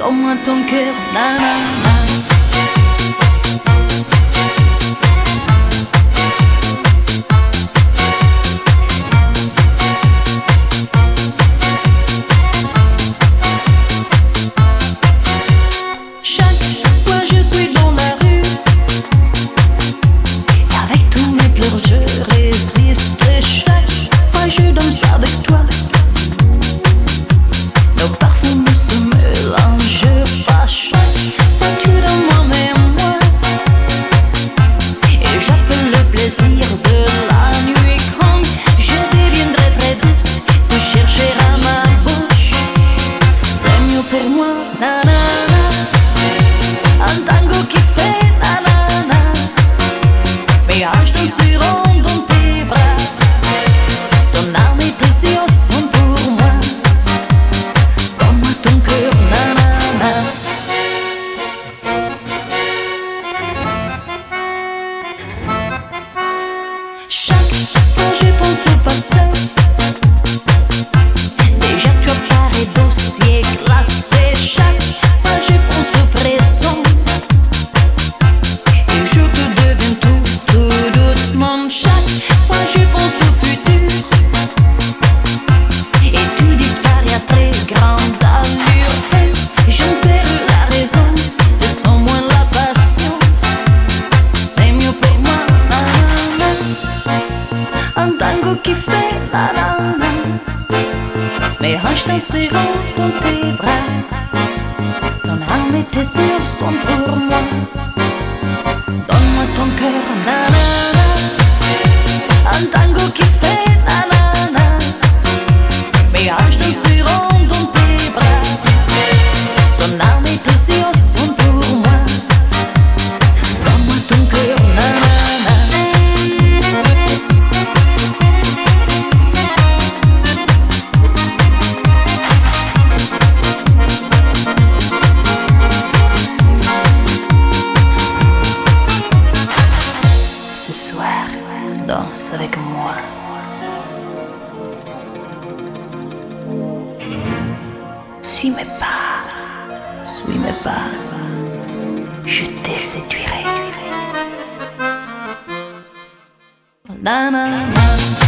Donne-moi ton cœur, nanana. Qui fait la lana. Mes hanches danseront dans tes bras. Ton âme et tes yeux sont pour moi. Donne-moi ton cœur, nanana. Un tango qui fait la lana. Mes hanches danseront dans tes bras. Ton âme et tes yeux sont pour moi. Donne-moi ton cœur, nanana. Danse avec moi. Suis mes pas, je te séduirai. Na, na, na.